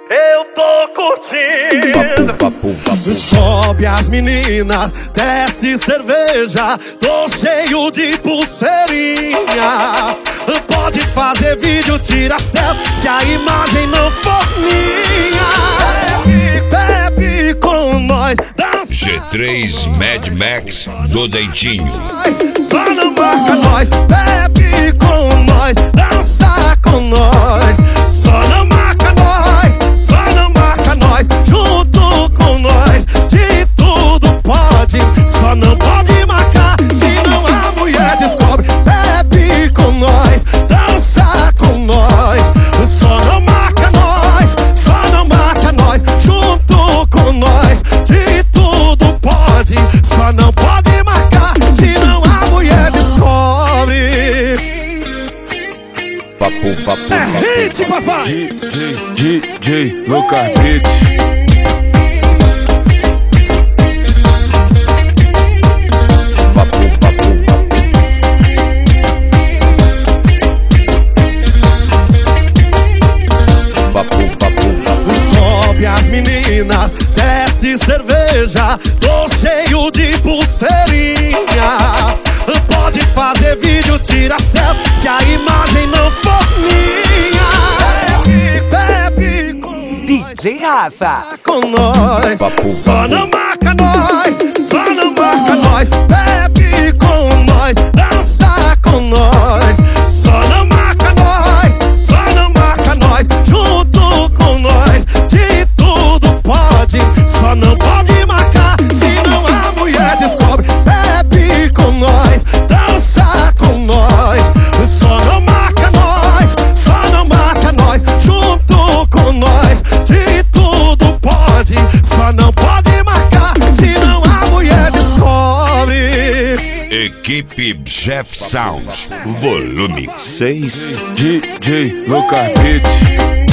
Eu tô curtindo. Sobe as meninas, desce cerveja, tô cheio de pulseirinha. Pode fazer vídeo, tira selfie, se a imagem não for minha. Bebe com nós, dança. G3 Mad Max do Dentinho. Só não marca nós, bebe com nós, dança com nós. Só não marca nós, só não marca nós, junto com nós. De tudo pode, só não pode marcar, senão a mulher descobre. Bebe com nós, dança com nós. Só não marca nós, só não marca nós, junto com nós. De tudo pode, só não pode marcar, senão a mulher descobre. É hit, papai! DJ Lucas Beats. Sobe as meninas, desce cerveja, tô cheio de pulseirinha. Pode fazer vídeo, tira selfie, se a imagem não for minha. Bebe com DJ Rafa. com nós, só não marca nós, só não marca nós. Bebe com nós, dança com nós. Só não marca nós, só não marca nós, junto com nós. De tudo pode, só não pode marcar, senão a mulher descobre. Bebe com nós, dança com nós. Só não marca nós, só não marca nós, junto com nós. De tudo pode, só não pode marcar, senão a mulher descobre. Equipe Jeff Sound, volume 6. DJ Lucas Beats.